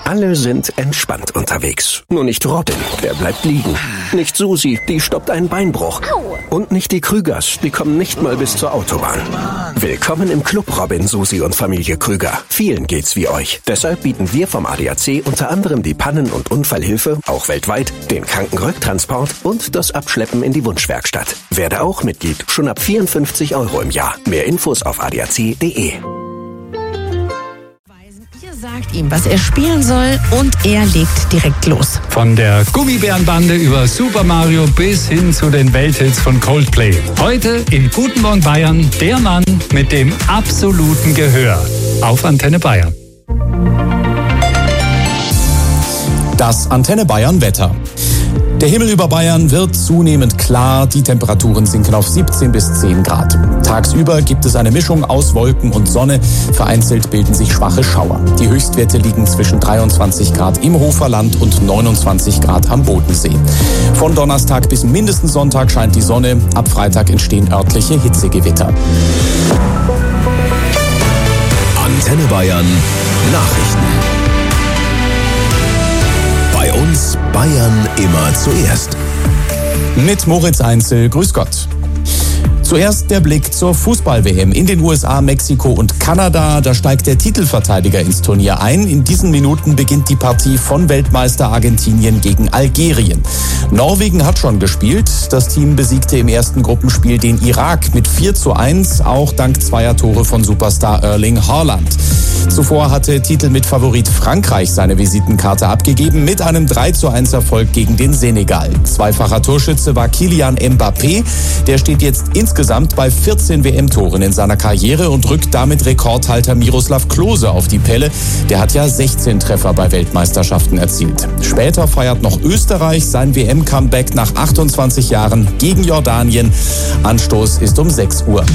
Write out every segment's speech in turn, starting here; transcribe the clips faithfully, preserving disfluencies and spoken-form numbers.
Alle sind entspannt unterwegs. Nur nicht Robin, der bleibt liegen. Nicht Susi, die stoppt einen Beinbruch. Und nicht die Krügers, die kommen nicht mal bis zur Autobahn. Willkommen im Club Robin, Susi und Familie Krüger. Vielen geht's wie euch. Deshalb bieten wir vom A D A C unter anderem die Pannen- und Unfallhilfe, auch weltweit, den Krankenrücktransport und das Abschleppen in die Wunschwerkstatt. Werde auch Mitglied, schon ab vierundfünfzig Euro im Jahr. Mehr Infos auf a d a c punkt d e. Sagt ihm, was er spielen soll, und er legt direkt los. Von der Gummibärenbande über Super Mario bis hin zu den Welthits von Coldplay. Heute in Guten Morgen Bayern der Mann mit dem absoluten Gehör auf Antenne Bayern. Das Antenne Bayern Wetter. Der Himmel über Bayern wird zunehmend klar, die Temperaturen sinken auf siebzehn bis zehn Grad. Tagsüber gibt es eine Mischung aus Wolken und Sonne, vereinzelt bilden sich schwache Schauer. Die Höchstwerte liegen zwischen dreiundzwanzig Grad im Hoferland und neunundzwanzig Grad am Bodensee. Von Donnerstag bis mindestens Sonntag scheint die Sonne, ab Freitag entstehen örtliche Hitzegewitter. Antenne Bayern Nachrichten. Bei uns Bayern immer zuerst. Mit Moritz Einzel, grüß Gott. Zuerst der Blick zur Fußball-W M in den U S A, Mexiko und Kanada. Da steigt der Titelverteidiger ins Turnier ein. In diesen Minuten beginnt die Partie von Weltmeister Argentinien gegen Algerien. Norwegen hat schon gespielt. Das Team besiegte im ersten Gruppenspiel den Irak mit vier zu eins, auch dank zweier Tore von Superstar Erling Haaland. Zuvor hatte Titelmitfavorit Frankreich seine Visitenkarte abgegeben mit einem drei zu eins Erfolg gegen den Senegal. Zweifacher Torschütze war Kylian Mbappé. Der steht jetzt insgesamt bei vierzehn W M-Toren in seiner Karriere und rückt damit Rekordhalter Miroslav Klose auf die Pelle. Der hat ja sechzehn Treffer bei Weltmeisterschaften erzielt. Später feiert noch Österreich sein W M-Comeback nach achtundzwanzig Jahren gegen Jordanien. Anstoß ist um sechs Uhr.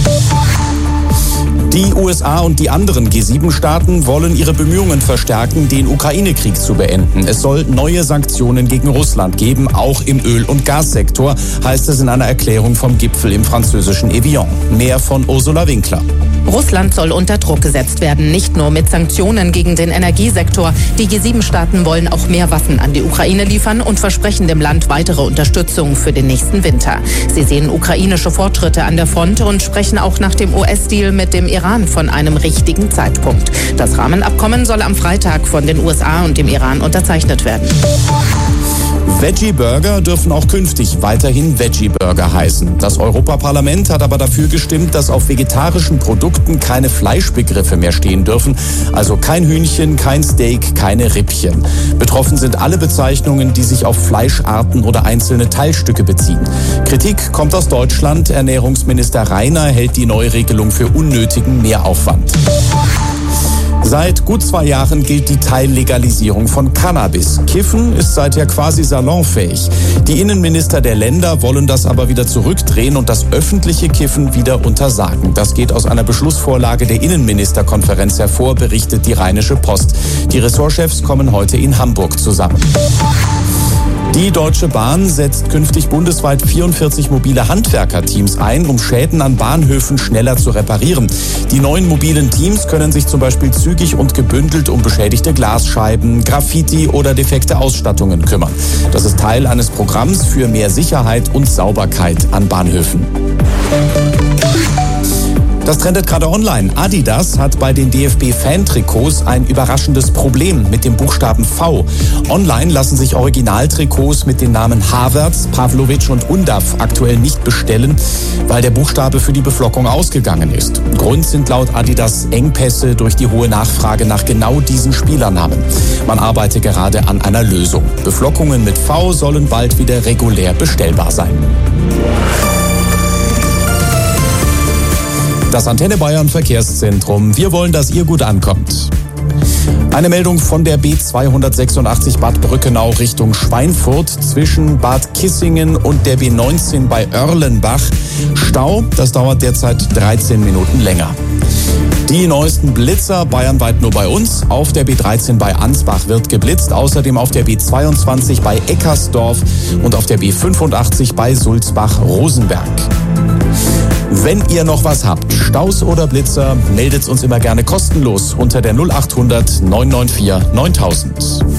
Die U S A und die anderen G sieben Staaten wollen ihre Bemühungen verstärken, den Ukraine-Krieg zu beenden. Es soll neue Sanktionen gegen Russland geben, auch im Öl- und Gassektor, heißt es in einer Erklärung vom Gipfel im französischen Evian. Mehr von Ursula Winkler. Russland soll unter Druck gesetzt werden, nicht nur mit Sanktionen gegen den Energiesektor. Die G sieben Staaten wollen auch mehr Waffen an die Ukraine liefern und versprechen dem Land weitere Unterstützung für den nächsten Winter. Sie sehen ukrainische Fortschritte an der Front und sprechen auch nach dem U S-Deal mit dem Iran von einem richtigen Zeitpunkt. Das Rahmenabkommen soll am Freitag von den U S A und dem Iran unterzeichnet werden. Veggie-Burger dürfen auch künftig weiterhin Veggie-Burger heißen. Das Europaparlament hat aber dafür gestimmt, dass auf vegetarischen Produkten keine Fleischbegriffe mehr stehen dürfen. Also kein Hühnchen, kein Steak, keine Rippchen. Betroffen sind alle Bezeichnungen, die sich auf Fleischarten oder einzelne Teilstücke beziehen. Kritik kommt aus Deutschland. Ernährungsminister Reiner hält die Neuregelung für unnötigen Mehraufwand. Seit gut zwei Jahren gilt die Teillegalisierung von Cannabis. Kiffen ist seither quasi salonfähig. Die Innenminister der Länder wollen das aber wieder zurückdrehen und das öffentliche Kiffen wieder untersagen. Das geht aus einer Beschlussvorlage der Innenministerkonferenz hervor, berichtet die Rheinische Post. Die Ressortchefs kommen heute in Hamburg zusammen. Die Deutsche Bahn setzt künftig bundesweit vierundvierzig mobile Handwerkerteams ein, um Schäden an Bahnhöfen schneller zu reparieren. Die neuen mobilen Teams können sich zum Beispiel zügig und gebündelt um beschädigte Glasscheiben, Graffiti oder defekte Ausstattungen kümmern. Das ist Teil eines Programms für mehr Sicherheit und Sauberkeit an Bahnhöfen. Das trendet gerade online. Adidas hat bei den D F B-Fan-Trikots ein überraschendes Problem mit dem Buchstaben V. Online lassen sich Originaltrikots mit den Namen Havertz, Pavlovic und Undav aktuell nicht bestellen, weil der Buchstabe für die Beflockung ausgegangen ist. Grund sind laut Adidas Engpässe durch die hohe Nachfrage nach genau diesen Spielernamen. Man arbeite gerade an einer Lösung. Beflockungen mit V sollen bald wieder regulär bestellbar sein. Das Antenne Bayern Verkehrszentrum. Wir wollen, dass ihr gut ankommt. Eine Meldung von der B zweihundertsechsundachtzig Bad Brückenau Richtung Schweinfurt zwischen Bad Kissingen und der B neunzehn bei Oerlenbach. Stau, das dauert derzeit dreizehn Minuten länger. Die neuesten Blitzer bayernweit nur bei uns. Auf der B dreizehn bei Ansbach wird geblitzt, außerdem auf der B zweiundzwanzig bei Eckersdorf und auf der B fünfundachtzig bei Sulzbach-Rosenberg. Wenn ihr noch was habt, Staus oder Blitzer, meldet's uns immer gerne kostenlos unter der null acht hundert neun neun vier neuntausend.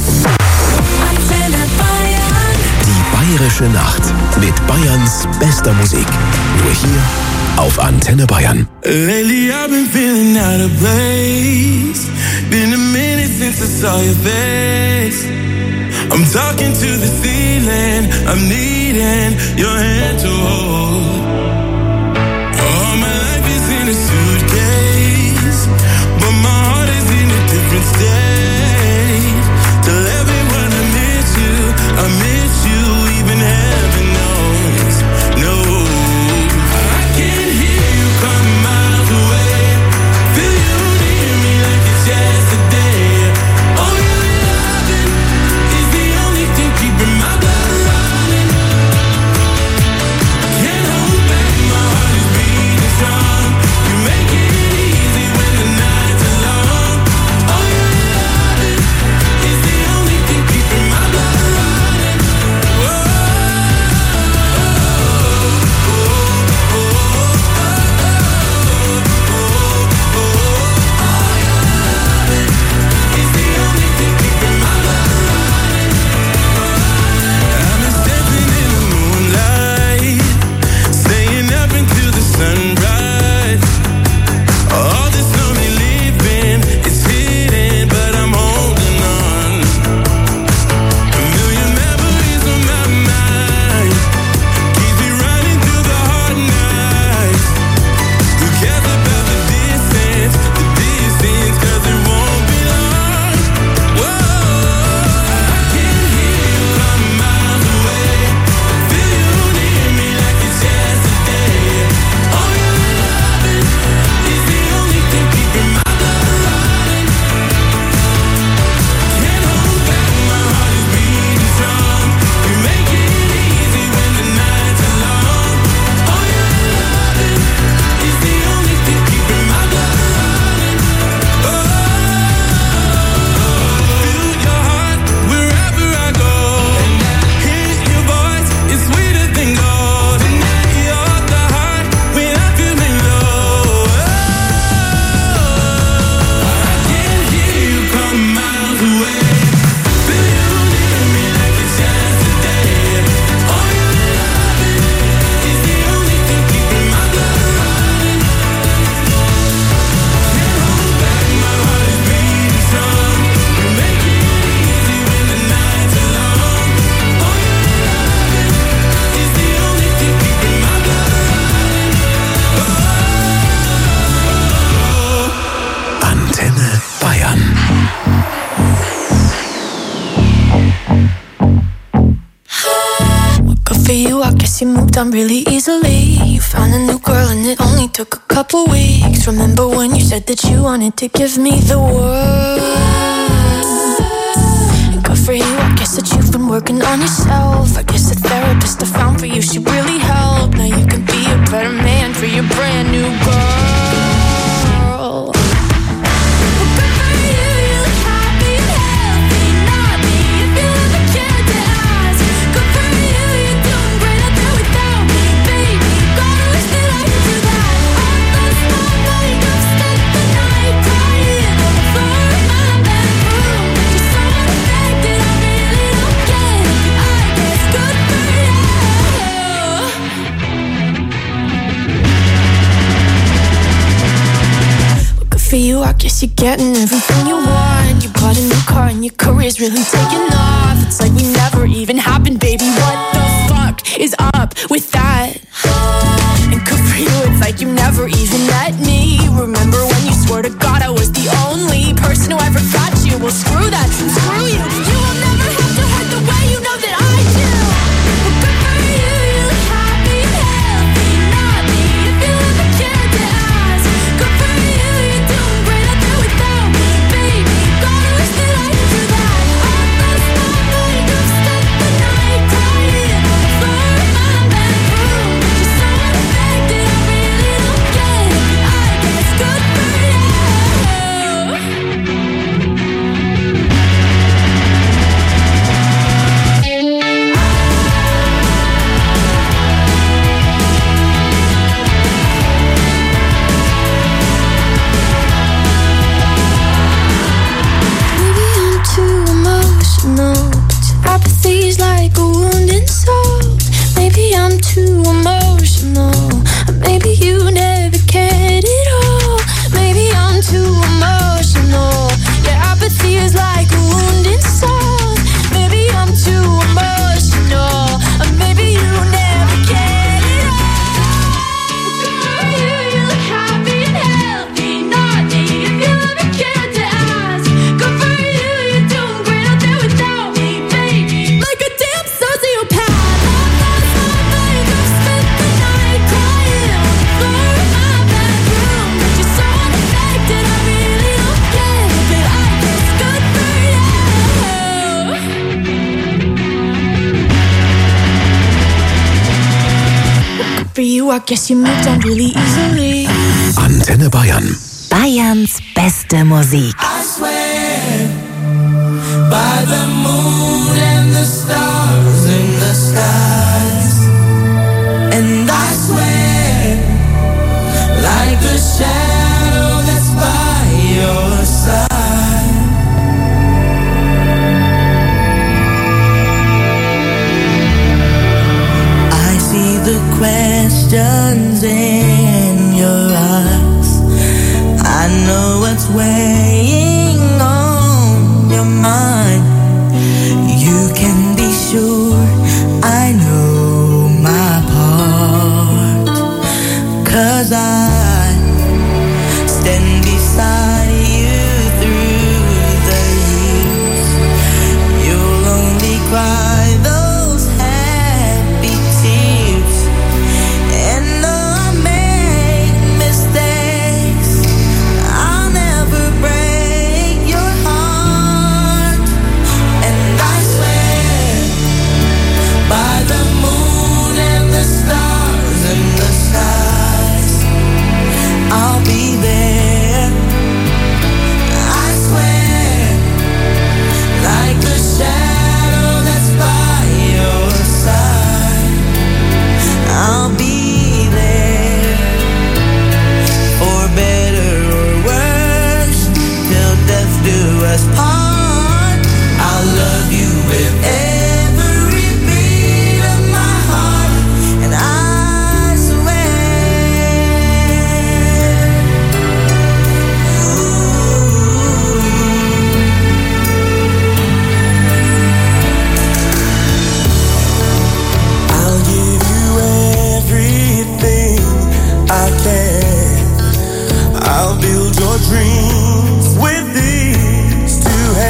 Die Bayerische Nacht mit Bayerns bester Musik. Nur hier auf Antenne Bayern. Lately I've been feeling out of place. Been a minute since I saw your face. I'm talking to the ceiling. I'm needing your hand to hold. All my life is in a suitcase, but my heart is in a different state. Tell everyone I miss you, I miss you, even heaven knows. No, I can hear you coming miles away. Feel you near me like it's yesterday. Oh, your loving is the only thing keeping my blood running. Can't hold back, my heart is beating strong. You make it easy when the nights are long. Oh, your loving is the only thing keeping my blood running. Whoa, oh, oh, is the only thing keeping my blood running. I'm dancing in the moonlight, staying up until the sunrise. All this lonely living is hidden, but I'm holding on. A million memories on my mind, keeps me running through the hard nights. Who cares about the distance, the distance, 'cause it won't be long. Whoa, I can hear you coming miles away. Feel you near me like it's yesterday. Oh, your loving is the only thing keeping my blood running. Can't hold back, my heart is beating strong. You make it easy when the nights are long. Oh, your loving is the only thing keeping my blood running. Oh, feel your heart wherever I go. Hear your voice, it's sweeter than gold. And now you're the heart when I'm feeling low. I can hear you come miles away. Feel you near me like it's yesterday. Oh, your loving is the only thing keeping my blood running. Can't hold back, my heart is beating strong. You make it easy when the nights are long. Oh, your loving is the only thing keeping my blood running. Antenne Bayern. Good for you, I guess you moved on really easily. You found a new girl and it only took a couple weeks. Remember when you said that you wanted to give me the world? And good for you, I guess that you've been working on yourself. I guess the therapist I found for you, she really helped. Now you can be a better man for your brand new girl. Good for you, you look happy and healthy, not me. If you ever cared to ask, good for you, you're doing great out there without me, baby. Gotta wish that I could do that. I lost my mind, I've spent the night crying on the floor in my bedroom. You're so unaffected, I really don't get it. I guess good for you. Good for you, I guess you're getting everything you want. You bought a new car and your career's really taking off. It's like we never even happened, baby. What the fuck is up with that? And good for you, it's like you never even met me. Remember when you swore to God I was the only person who ever got you? Well, screw that, screw you. You will never have to hurt the way you know that I do. Well, good for you, you look happy and healthy, not me. If you ever cared to ask, good for you, you're doing great out there without me, baby. Gotta wish that I could do that. I lost my mind, I've spent the night crying on the floor in my bedroom. You're so unaffected, I really don't get it. I guess good for you. no. Maybe you never cared at all. Maybe I'm too emotional. Your apathy is like a wounded soul. Maybe I'm too emotional. Or maybe you never cared at all. Good for you, you look happy and healthy. Not me, if you ever cared to ask. Good for you, you're doing great out there without me, baby. Like a damn sociopath. For you, I guess you moved on really easily. Antenne Bayern. Bayerns beste Musik. I swear by the moon and the stars in the skies, and I swear like the shadow that's by your side. I see the questions in your eyes. I know what's weighing on your mind. You can be sure I know my part, 'cause I stand beside you through the years. You'll only cry those happy tears, and though I make mistakes, I'll never break your heart. And I swear by the moon and the stars and the skies, I'll be there. I swear like the shadow that's by your side, I'll be there for better or worse, till death do us part. I'll love you with every beat of my heart, and I swear. Ooh. I'll give you everything I can. I'll build your dreams with these two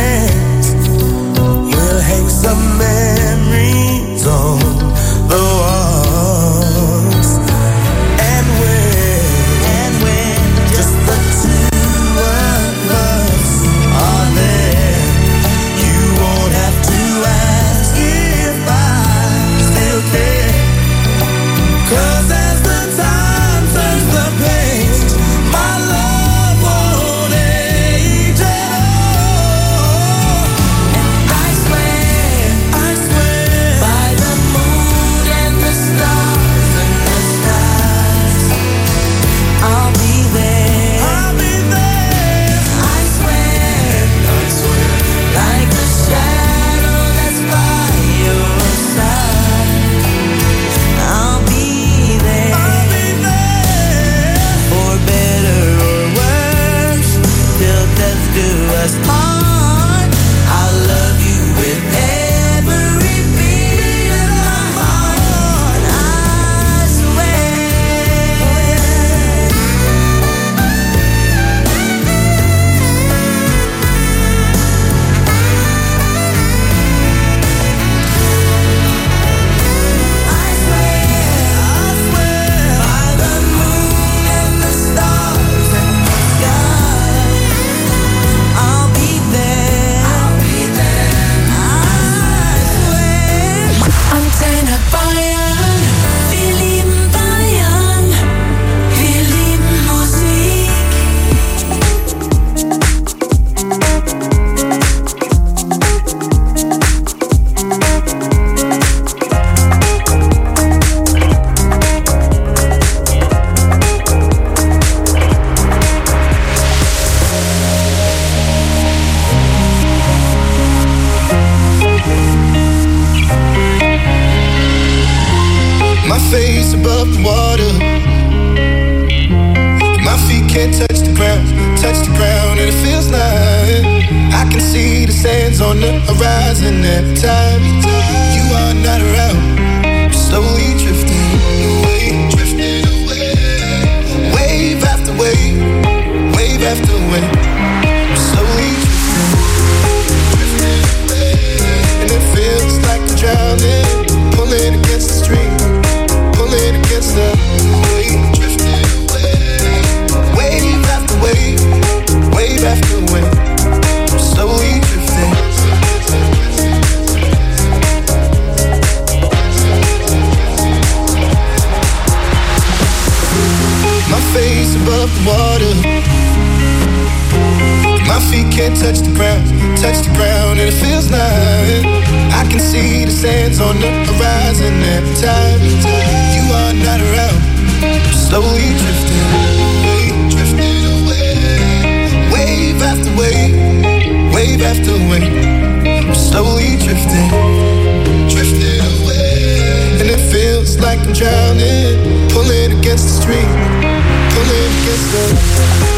the horizon every time you are not around. Slowly drifting away, drifting away. Wave after wave, wave after wave. Slowly drifting, drifting away. And it feels like I'm drowning, pulling against the stream, pulling against the wave, drifting away. Wave after wave, wave after wave. Slowly drifting. My face above the water, my feet can't touch the ground, touch the ground, and it feels like I can see the sands on the horizon every time you are not around. Slowly drifting away, drifting away. Wave after wave, wave after wave. I'm slowly drifting, drifting away. And it feels like I'm drowning, pulling against the stream, pulling against the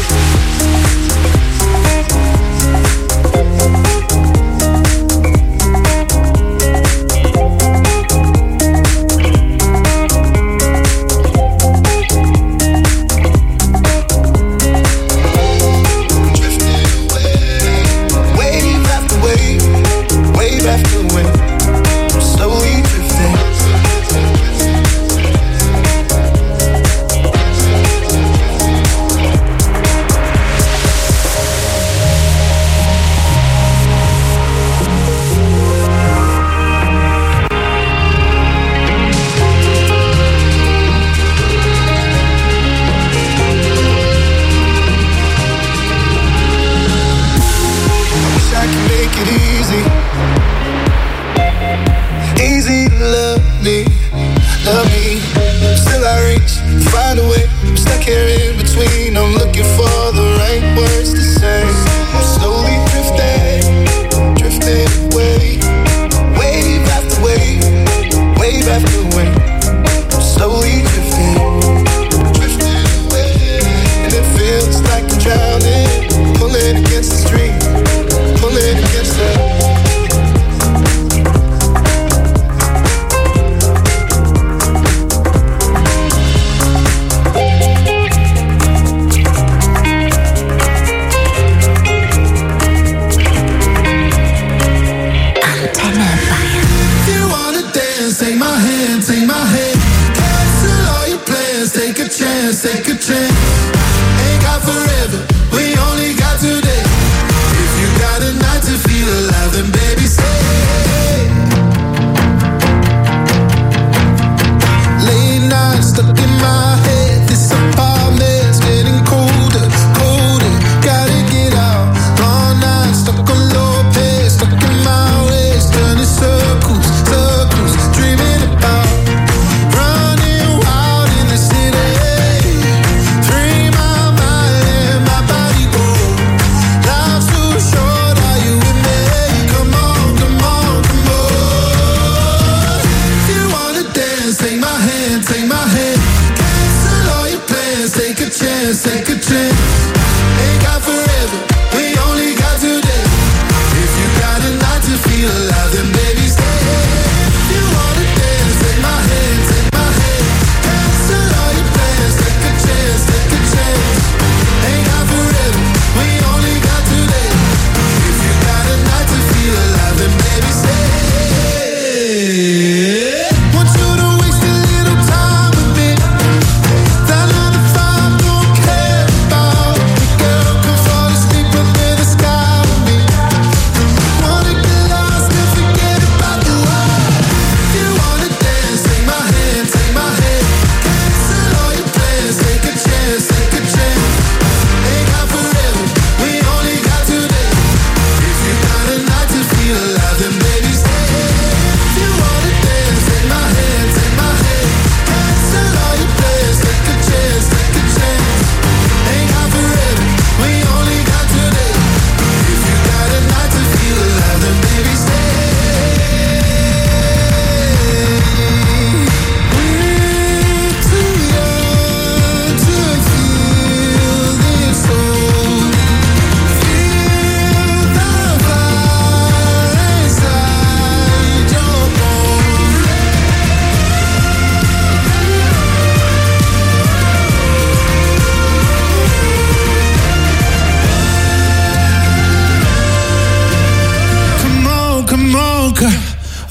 Running wild in the city,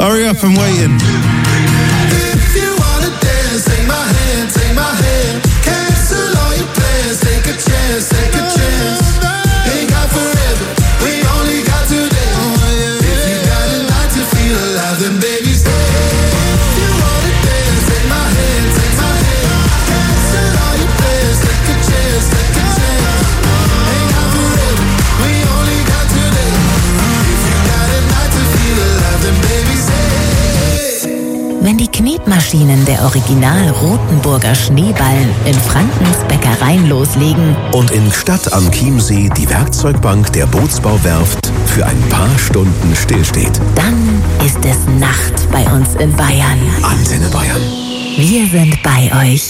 Hurry up, I'm waiting. If you wanna dance, take my hand, take my hand. Cancel all your plans, take a chance, take a chance. Ain't got forever, we only got today. If you got a night to feel alive, then baby stay. If you wanna dance, take my hand, take my hand. Cancel all your plans, take a chance, take a chance. Ain't got forever, we only got today. If you got a night to feel alive, then baby stay. Wenn die Knetmaschinen der Original Rotenburger Schneeballen in Frankens Bäckereien loslegen Und in Gstaad am Chiemsee die Werkzeugbank der Bootsbauwerft für ein paar Stunden stillsteht. dann ist es Nacht bei uns in Bayern. Antenne Bayern. Wir sind bei euch.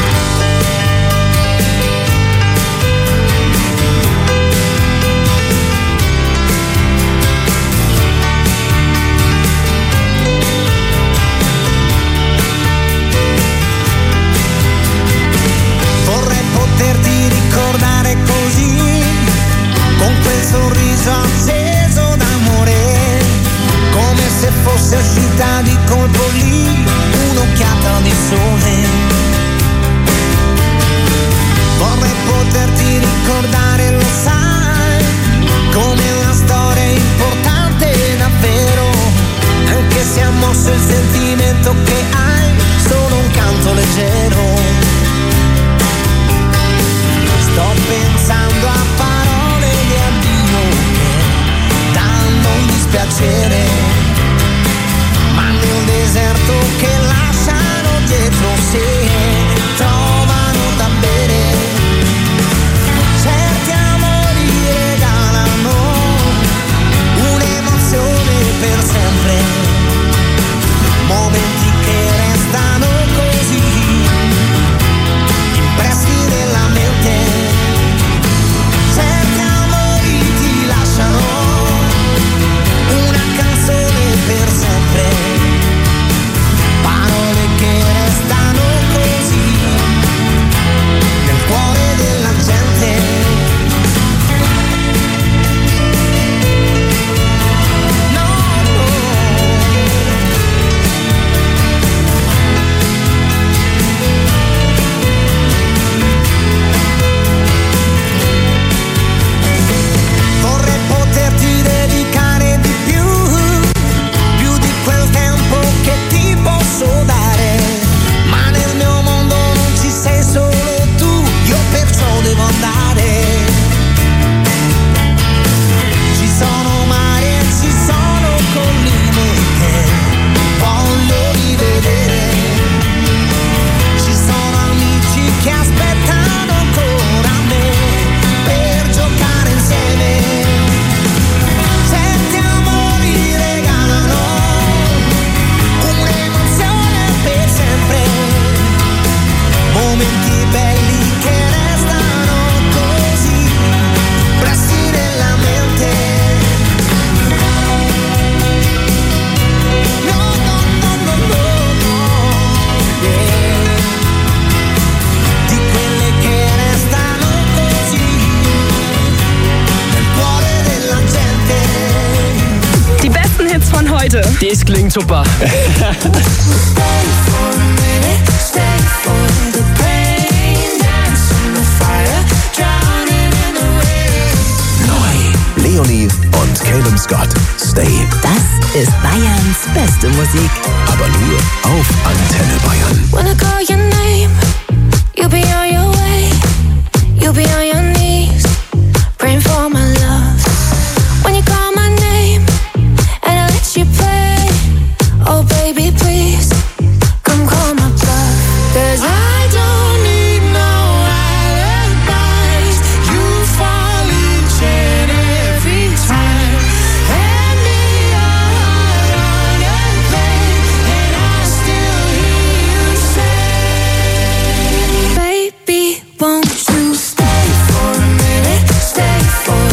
Vorrei poterti ricordare così, con quel sorriso acceso d'amore, come se fosse uscita di colpo lì un'occhiata di sole. Vorrei poterti ricordare, lo sai, come una storia importante davvero, anche se ha mosso il sentimento che hai, solo un canto leggero. Sto pensando a parole di addio che danno un dispiacere, ma nel deserto che lasciano dietro sé trovano da bere. Certi amori regalano un'emozione per sempre, momenti che restano così impressi nella mente. Certi amori ti lasciano una canzone per sempre, parole che restano così nel cuore della gente. No, no. Vorrei poterti dedicare di più, più di quel tempo che ti posso dare, ma nel mio mondo non ci sei solo tu, io perciò devo andare. Ci sono mari e ci sono colline che voglio rivedere, ci sono amici che aspettano ancora me per giocare insieme. Certi amori regalano un'emozione per sempre, momenti belli che restano così pressi nella mente. No, no, no, no, no, no, yeah. Di quelle che restano così nel cuore della gente. Die besten Hits von heute. Das klingt super. Neu. Leonie und Caleb Scott. Stay. Das ist Bayerns beste Musik. Aber nur auf Antenne Bayern. When I call your name, you'll be on your way. You'll be on your knees, praying for my love. When you call my name and I let you play, oh baby please, come call my bluff. 'Cause I don't need no alibis. You fall each and every time. Hand me your heart and play, and I still hear you say, baby, won't you stay for a minute, stay for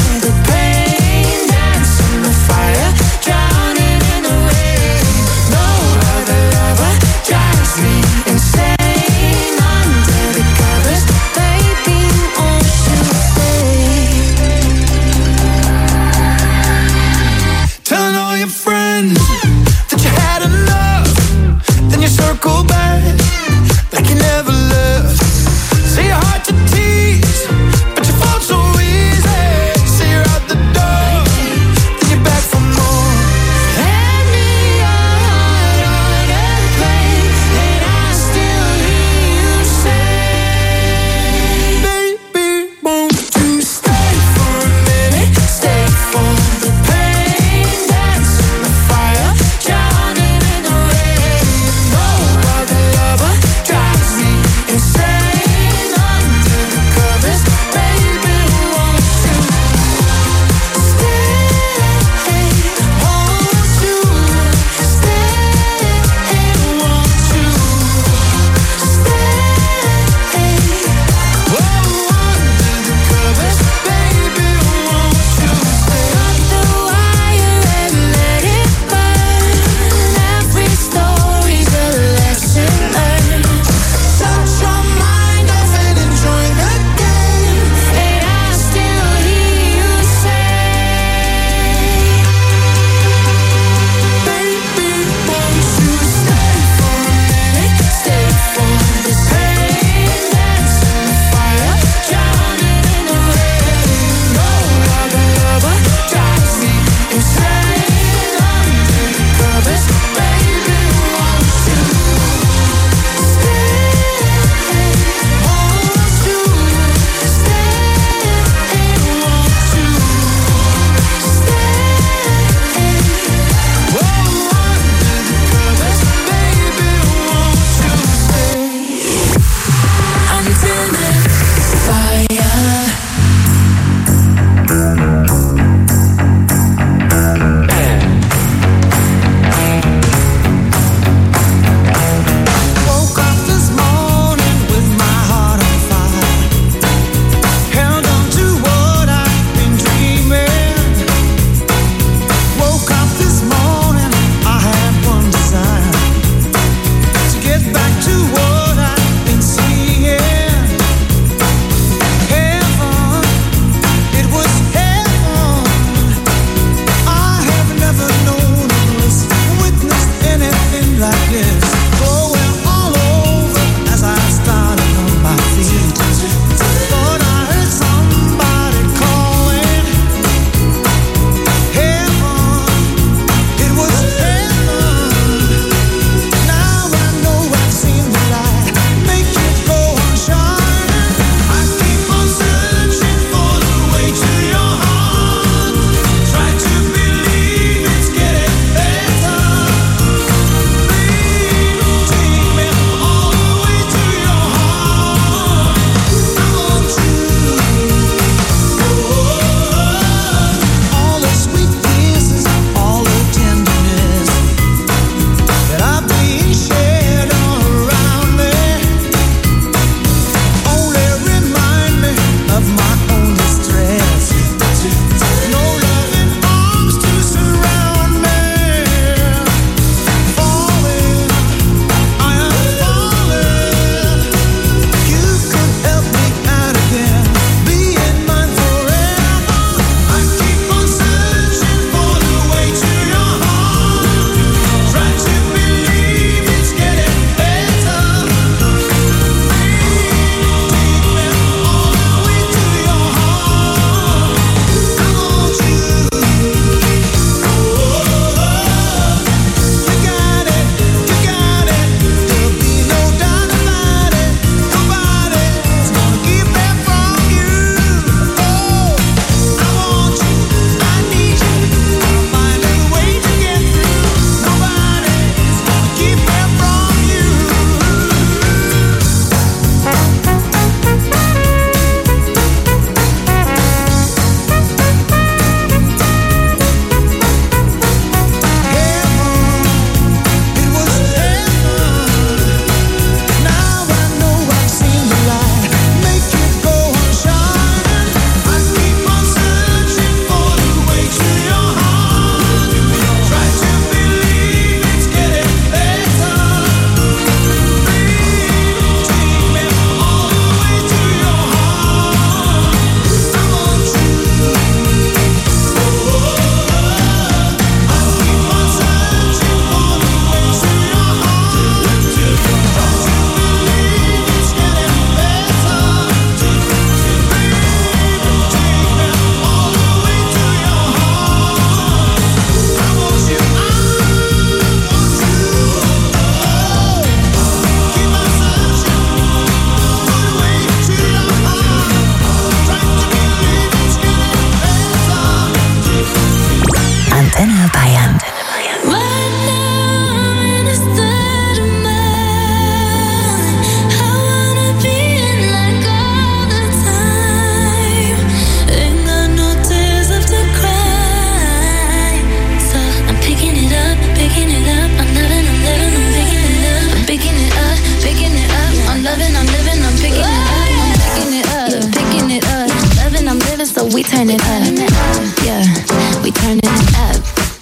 turn it up. Yeah, we turning it up.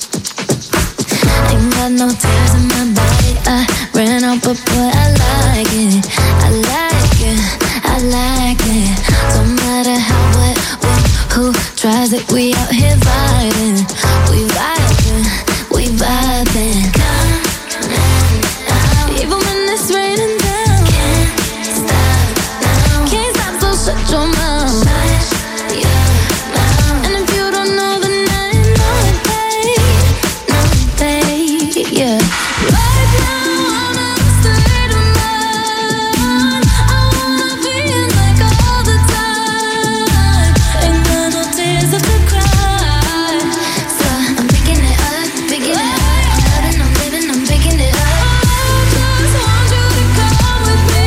Ain't got no tears in my body. I ran out, but boy, I like it. I like it. I like it. Don't matter how, what, what, who tries it. We out here vibing. We vibing. We vibing. Come on, even when it's raining down. Can't stop now. Can't stop, so shut your mouth. Shut your mouth. And if you don't know, then I know it, babe. Know it, babe. Yeah. Right now, I'm in a state of mind. I wanna be in like all the time. Ain't got no tears left to cry. So I'm picking it up, picking it up. I'm loving, I'm living, I'm picking it up. I just want you to come with me.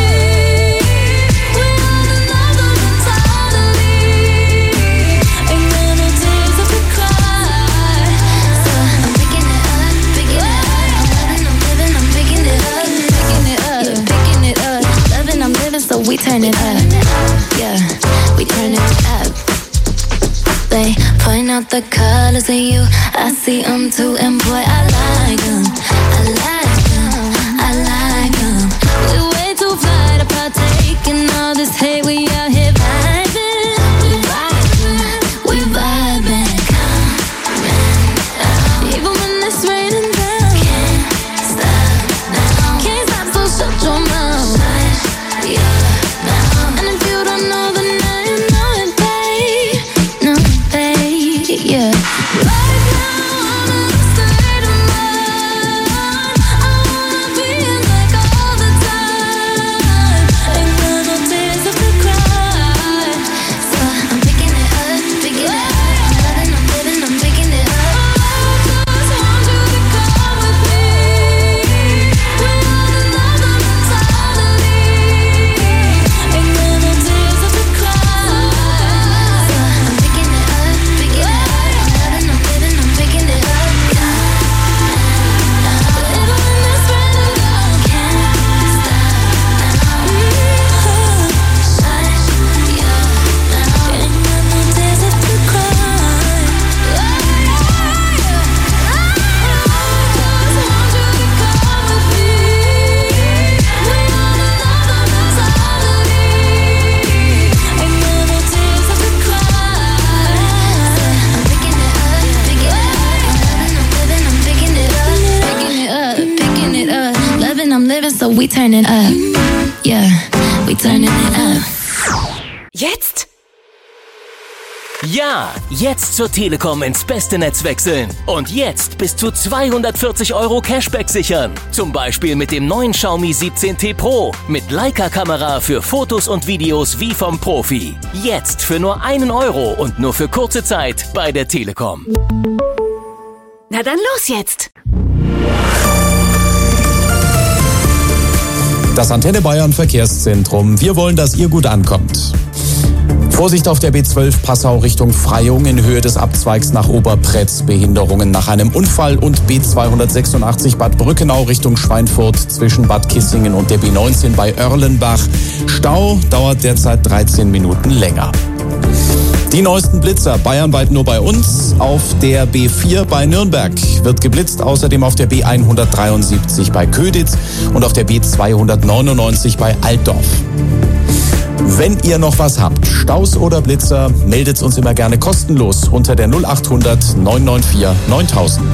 We're on another mentality. Ain't got no tears left to cry. So I'm picking it up, picking it up. I'm loving, I'm living, I'm picking it up, picking it up, yeah, picking it up. Loving, I'm living, so we turn it up. Yeah, we turn it up. They point out the colors in you. I see them too, and boy, I like them. I like them. I like them. We way too fly to partake in all this hate. We out here vibing. We vibing. We vibing. Come on, even when it's raining down. Can't stop now. Can't stop, so shut your mouth. Shut your mouth. And if you don't know, then I know it, babe. Know it, babe. Yeah. Right now, I'm in a state of mind. I wanna be in like all the time. Ain't got no tears left to cry. So I'm picking it up, picking it up. I'm loving, I'm living, I'm picking it up. I just want you to come with me. We're on another mentality. Ain't got no tears left to cry. So I'm picking it up, picking it up. I'm loving, I'm living, I'm picking it up. Even when it's raining down, can't stop now. Shut your mouth. Ain't got no tears left to cry. I just want you to come with me. We're on another mentality. Ain't got no tears left to cry. I'm picking it up, picking it up. I'm loving, I'm living, I'm picking it up, picking it up, picking it up. Loving, I'm living, so we turn it up. Yeah, we turning it up. Jetzt? Ja, jetzt zur Telekom ins beste Netz wechseln. Und jetzt bis zu zweihundertvierzig Euro Cashback sichern. Zum Beispiel mit dem neuen Xiaomi siebzehn T Pro. Mit Leica-Kamera für Fotos und Videos wie vom Profi. Jetzt für nur einen Euro und nur für kurze Zeit bei der Telekom. Na dann los jetzt. Das Antenne Bayern Verkehrszentrum. Wir wollen, dass ihr gut ankommt. Vorsicht auf der B zwölf Passau Richtung Freyung in Höhe des Abzweigs nach Oberpretz. Behinderungen nach einem Unfall und B zweihundertsechsundachtzig Bad Brückenau Richtung Schweinfurt zwischen Bad Kissingen und der B neunzehn bei Oerlenbach. Stau dauert derzeit dreizehn Minuten länger. Die neuesten Blitzer bayernweit nur bei uns. Auf der B vier bei Nürnberg wird geblitzt, außerdem auf der B hundertdreiundsiebzig bei Köditz und auf der B zweihundertneunundneunzig bei Altdorf. Wenn ihr noch was habt, Staus oder Blitzer, meldet uns immer gerne kostenlos unter der null achthundert neun neun vier neuntausend.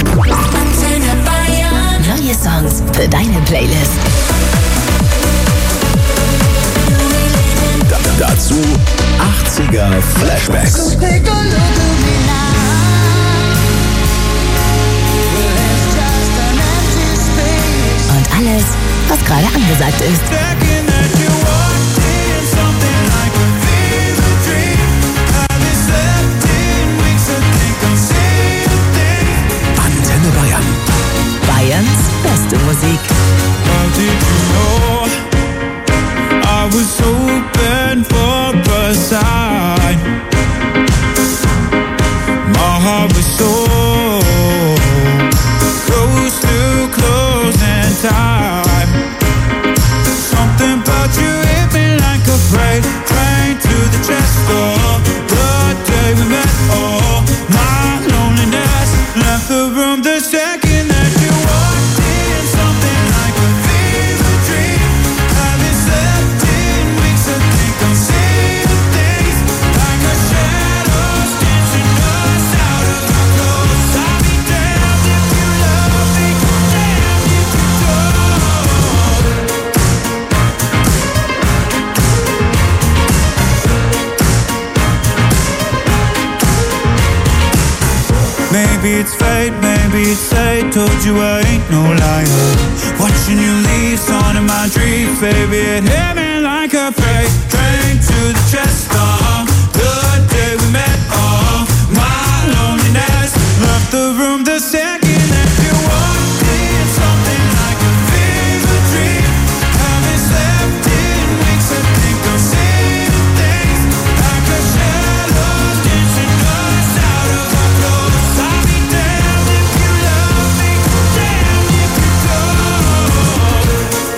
Neue Songs für deine Playlist. Da, dazu achtziger Flashbacks. Und alles, was gerade angesagt ist. Antenne Bayern. Bayerns beste Musik. I was hoping for a sign. My heart was so close to closing time. Something about you hit me like a freight train to the chest of the day we met. Oh, my loneliness left the room the second that you walked in. Something like a fever dream. Haven't slept in weeks. I think I'm seeing things like a shadow stitching us out of our clothes. I'll be damned if you love me, damned if you don't. Maybe it's fate, maybe it's fate. Told you I ain't no liar. Watching you leave, on in my dreams, baby, it hit me like a freight train to the chest. Oh, the day we met. Oh, my loneliness left the room the second that you walked in. Something like a fever dream. Haven't slept in weeks. I think I'm seeing things like a shadow stitching us out of our clothes. I'll be damned if you love me, damned if you don't.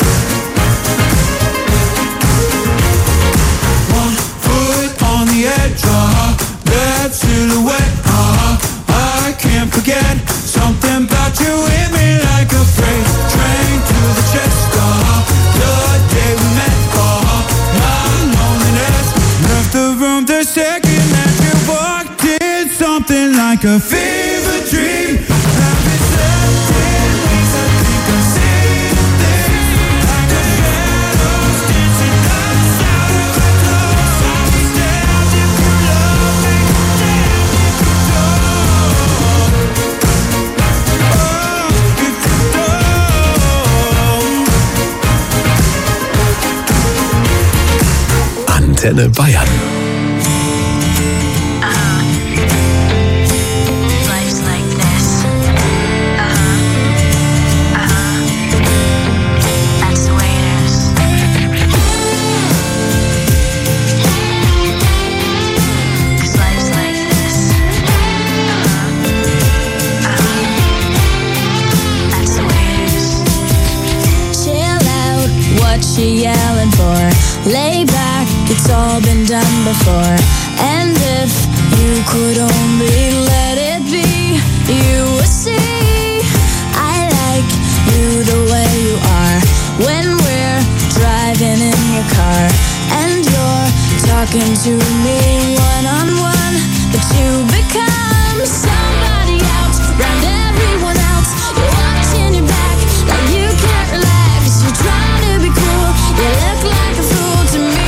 One foot on the edge, uh, that silhouette, uh, I can't forget. Something about you hit me like a freight train to the chest, uh, the day we met, uh, my loneliness left the room the second that you walked in. Something like a fever dream. Haven't slept in weeks. I think I'm seeing things like a shadow stitching us out of our clothes. I'll be damned if you love me, damned if you don't. Oh, if you don't. Antenne Bayern. Life's like this. Uh-huh. Uh-huh. That's the way it is. 'Cause life's like this. Uh-huh. Uh-huh. That's the way it is. Chill out, what you yelling for? Lay back, it's all been done before. And if you could only let it be, you would see I like you the way you are. When we're driving in your car and you're talking to me one on one, but you become somebody else, round everyone else. You're watching your back like you can't relax. You're trying to be cool, you look like a fool to me.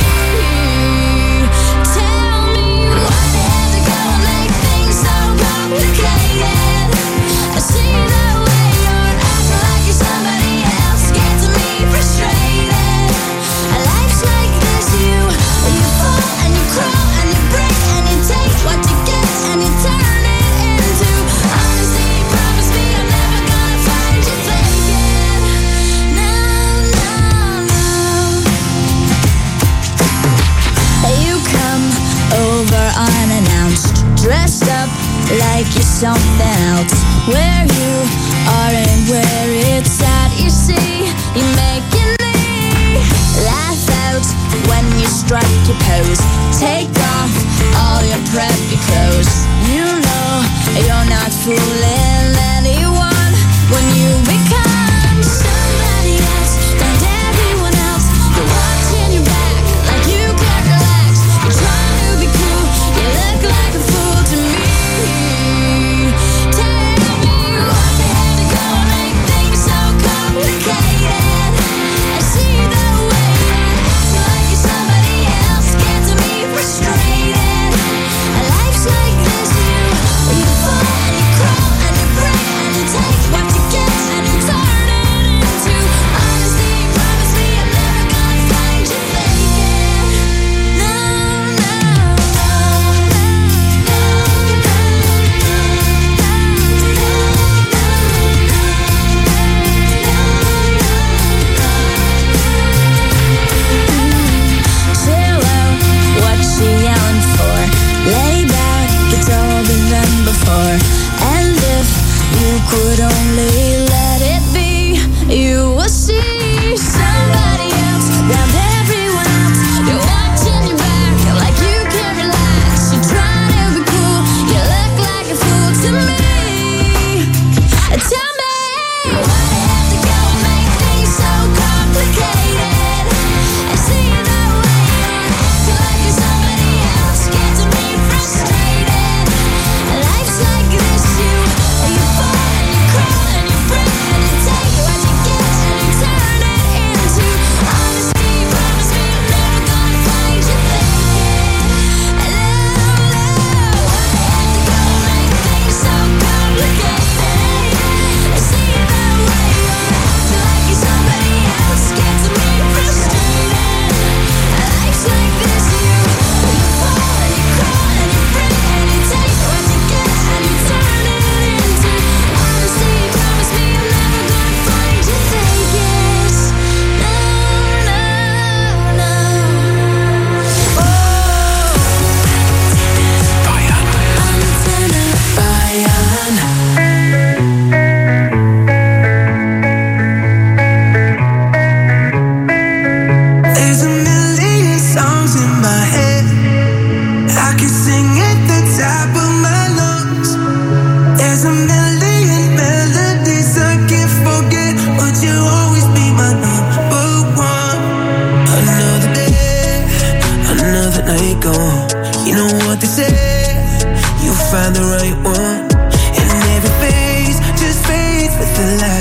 Tell me what the hell to go and make things so complicated. I see the way you're acting like you're somebody else, gets me frustrated. Life's like this, you you fall and you crawl and you break and you take what you get and you turn it into honesty. Promise me I'm never gonna find you faking. No, no, no. You come over unannounced, dressed up like you're something else. Where you are and where it's at, you see, you're making me laugh out when you strike your pose. Take off all your preppy clothes. You know you're not fooling anyone when you become somebody else, and everyone else. You're watching your back like you can't relax. You're trying to be cool, you look like a fool to me. Tell me what the hell to go and make things so complicated. I see the way you're acting like you're somebody else, gets me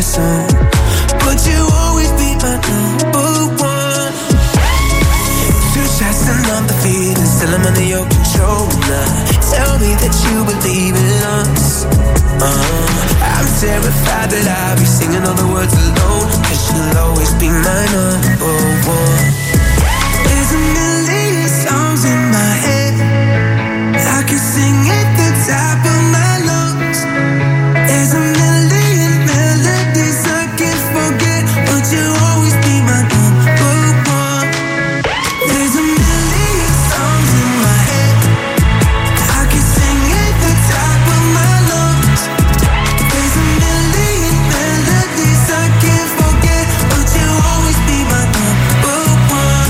song, but you always be my number one. Two shots and I'm the feeling, still I'm under your control now. Tell me that you believe in us. uh, I'm terrified that I'll be singing all the words alone, cause you'll always be my number one. There's a million songs in my head, I can sing at the top of my lungs. There's a million melodies I can't forget, but you'll always be my number one. There's a million songs in my head, I can sing at the top of my lungs. There's a million melodies I can't forget, but you'll always be my number one.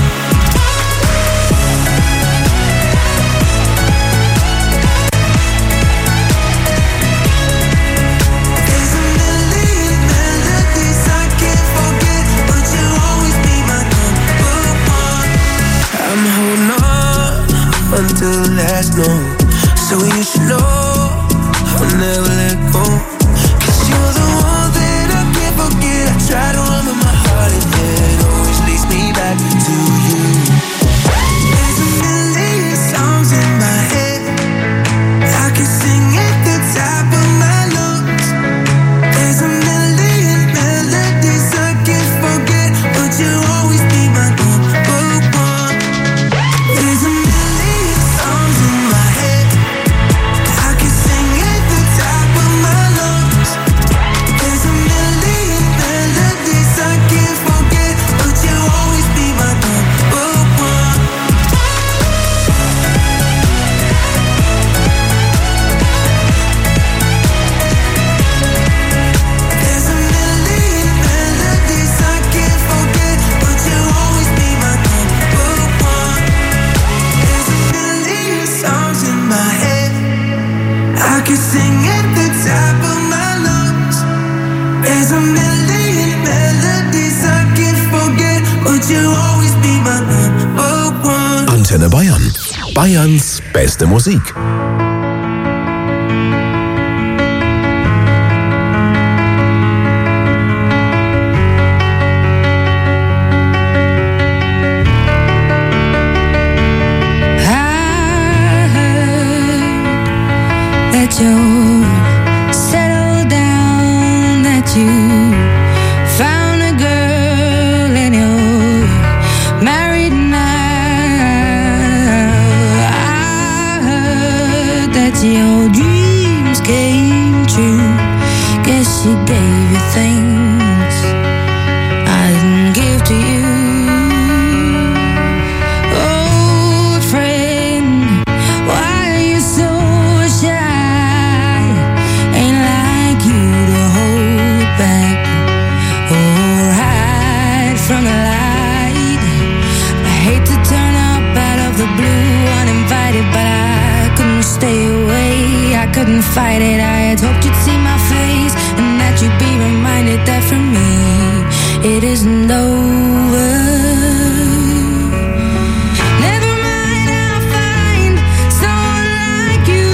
There's a million melodies I can't forget, but you'll always be my number one. I'm holding on until the last note, so you should know I'll never let go. Cause you're the one that I can't forget. I try to run with my heart and it always leads me back to you. There's a million songs in my head, I can sing at the top of my lungs. There's a million melodies I can't forget, but you'll always be my number one. There's a million songs in my head, I can sing at the top of my lungs. There's a million melodies I can't forget, but you'll always be my number one. There's a million melodies I can't forget, but you'll always be my number one. There's a million songs in my head, I can sing at the top of my lungs. There's a million melodies I can't forget, but you'll always be my number one. Antenne Bayern. Bayerns beste Musik. That you settled down, that you found a girl and you're married now. I heard that your dreams came true. Guess she gave you things I didn't give to you. Old friend, why are you so shy? Ain't like you to hold back or hide from the light. I hate to turn up out of the blue uninvited, but I couldn't stay away. I couldn't fight it. I had hoped you'd see my face and that you'd be reminded that for me it isn't over. Never mind, I'll find someone like you.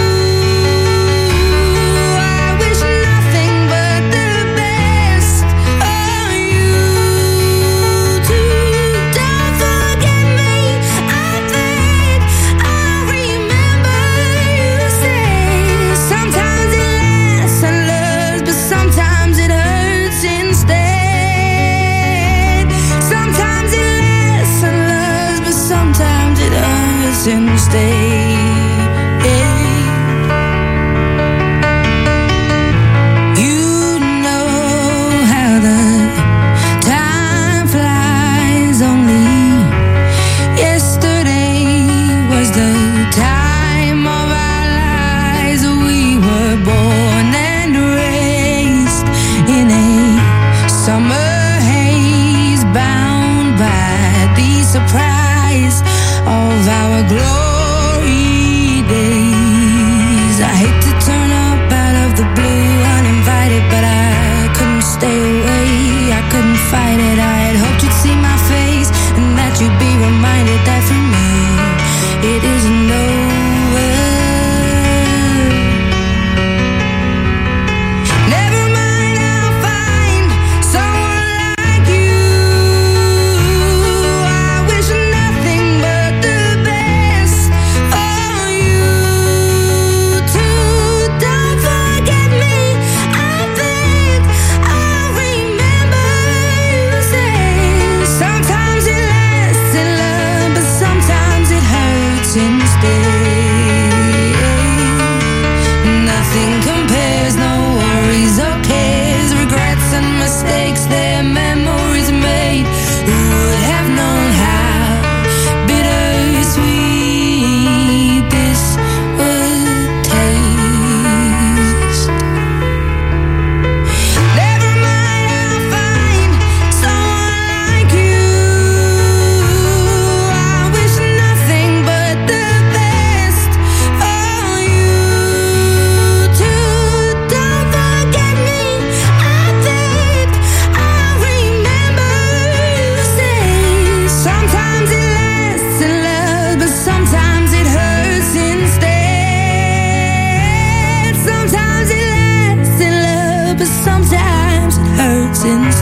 I wish nothing but the best for you too. Don't forget me, I think I'll remember you say. Sometimes it lasts and loves, but sometimes it hurts instead. Sometimes it lasts and loves, but sometimes it hurts instead. You know how the time flies. Only yesterday was the time of our lives. We were born and raised in a summer haze, bound by the surprise of our glory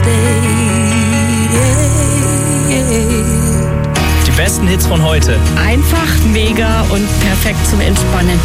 Die besten Hits von heute. Einfach mega und perfekt zum Entspannen.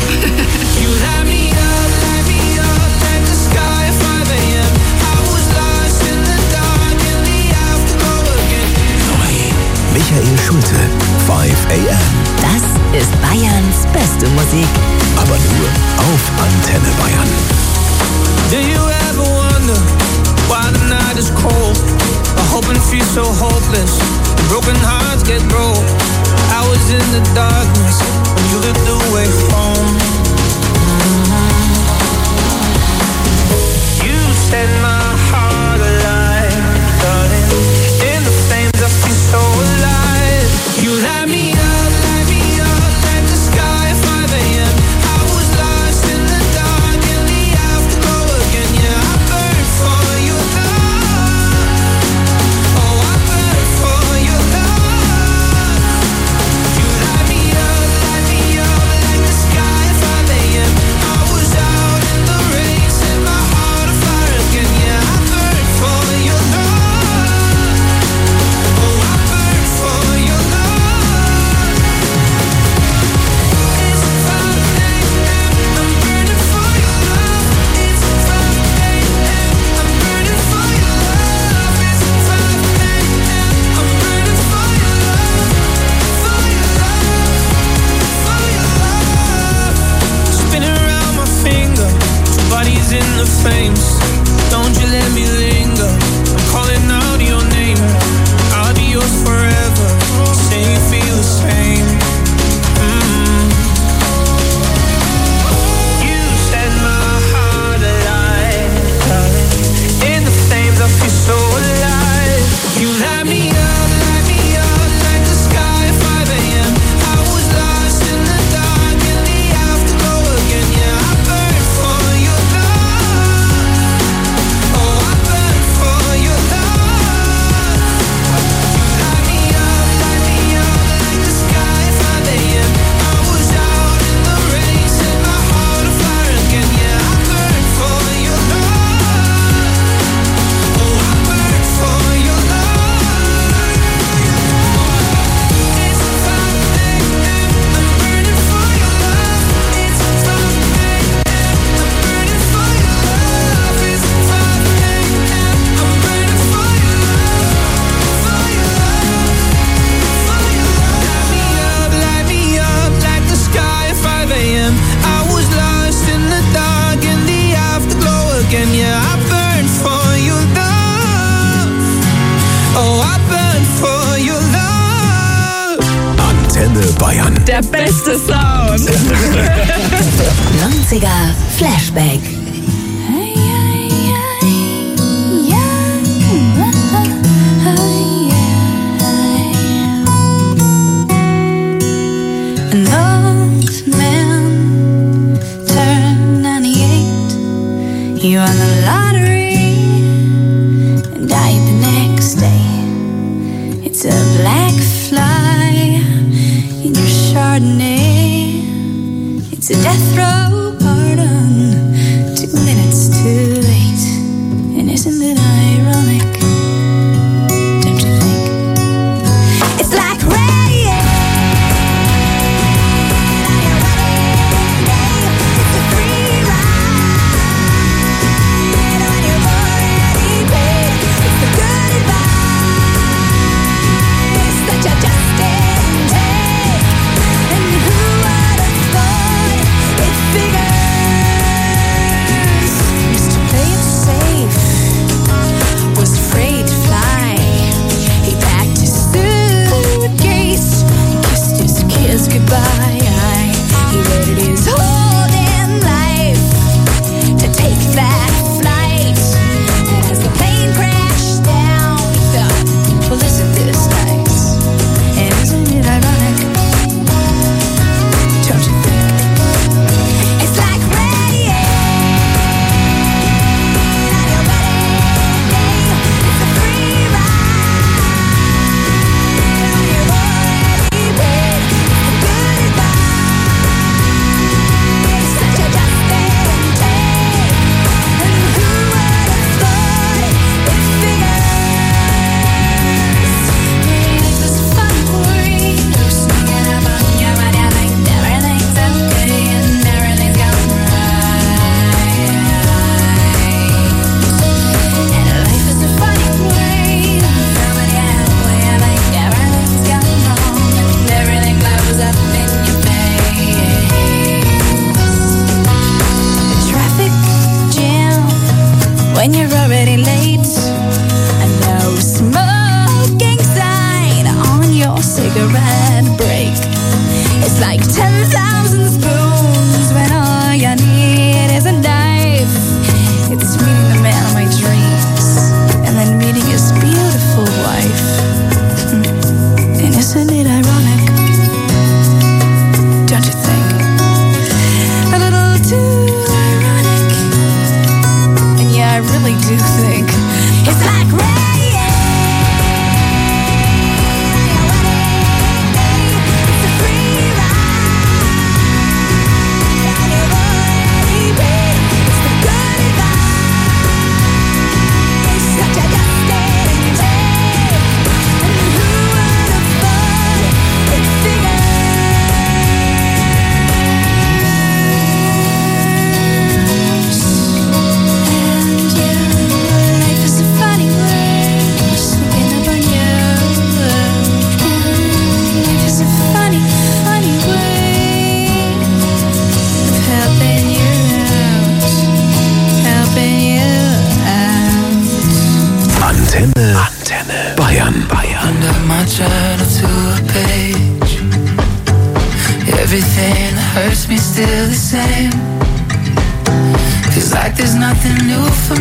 Michael Schulte, five a m. Das ist Bayerns beste Musik. Aber nur auf Antenne Bayern. Do you ever wonder why the night is cold? I hope it feels so hopeless. Broken hearts get broke. I was in the darkness when you lit the way home. You set my heart alive, darling. In the flames I feel so alive. You light me up, light me up like the sky at five a m. I was lost in the dark in the afterglow again. Yeah, I burn for your love. Oh, I burn for your love. You light me up, light me up like the sky at five a m. I was out in the rain, set my heart on fire again. Yeah, I burn for your love. Oh, I burn for your love. It's five a m, I'm burning for your love. It's five a m, I'm burning for your love. It's five a m, I'm burning for your love. For your love, for your love. Spinning around my finger, two bodies in the flames. Don't you let me linger. I'm calling out your name. I'll be yours forever. Say you feel the same. Mm. You set my heart alive, darling. In the flames I feel so alive. You light me up, light me up like the sky at five a m. I was lost in the dark in the afterglow again. Yeah, I burn for your love. Oh, I burn for your love. You light me up, light me up like the sky at five a m. I was out in the rain, set my heart on fire again. Yeah, I burn for your love. Oh, I burn for your love. It's five a m, I'm burning for your love. It's five a m, I'm burning for your love. It's five a m, I'm burning for your love. For your love, for your love. Light me up, light me up like the sky at five a m. I was lost in the dark in the afterglow again. Yeah, I burn for your love. Oh, I burn for your love. Antenne Bayern. Der beste Sound. neunziger Flashback. An old man turned ninety-eight. He won the lottery and died the next day. It's a black fly in your Chardonnay. It's a death row pardon. Two minutes too late. And isn't it ironic? Don't you think? It's like rain. It and you're already late. I know smoking sign on your cigarette break. It's like ten thousand spoons when all you need is a knife. It's meeting the man of my dreams and then meeting his beautiful wife. And isn't it ironic? Don't you think? A little too ironic. And yeah, I really do think it's like rain. Antenne, Antenne Bayern, Bayern. Under my journal to a page. Everything that hurts me still the same. Feels like there's nothing new for